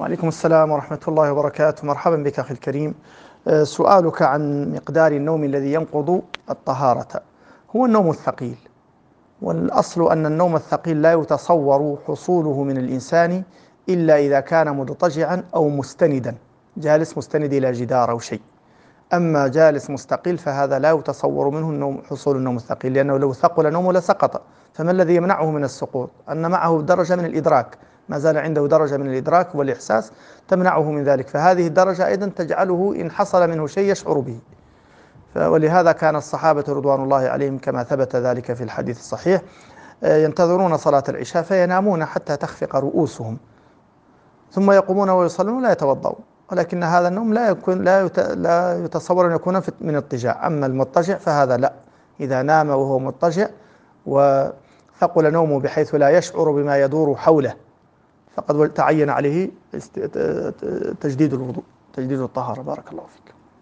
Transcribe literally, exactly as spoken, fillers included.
وعليكم السلام ورحمة الله وبركاته. مرحبا بك أخي الكريم. آه، سؤالك عن مقدار النوم الذي ينقض الطهارة هو النوم الثقيل. والأصل أن النوم الثقيل لا يتصور حصوله من الإنسان إلا إذا كان مضطجعا أو مستندا، جالس مستند إلى جدار أو شيء. أما جالس مستقل فهذا لا يتصور منه النوم، حصول النوم الثقيل، لأنه لو ثقل نومه لسقط. فما الذي يمنعه من السقوط؟ أن معه درجة من الإدراك، ما زال عنده درجة من الإدراك والإحساس تمنعه من ذلك، فهذه الدرجة أيضا تجعله إن حصل منه شيء يشعر به. ولهذا كان الصحابة رضوان الله عليهم كما ثبت ذلك في الحديث الصحيح ينتظرون صلاة العشاء فينامون حتى تخفق رؤوسهم، ثم يقومون ويصلون ولا يتوضؤون. ولكن هذا النوم لا يكون لا لا يتصور أن يكون من اضطجاع. أما المضطجع فهذا لا، إذا نام وهو مضطجع وثقل نومه بحيث لا يشعر بما يدور حوله فقد تعين عليه تجديد الوضوء، تجديد الطهارة. بارك الله فيك.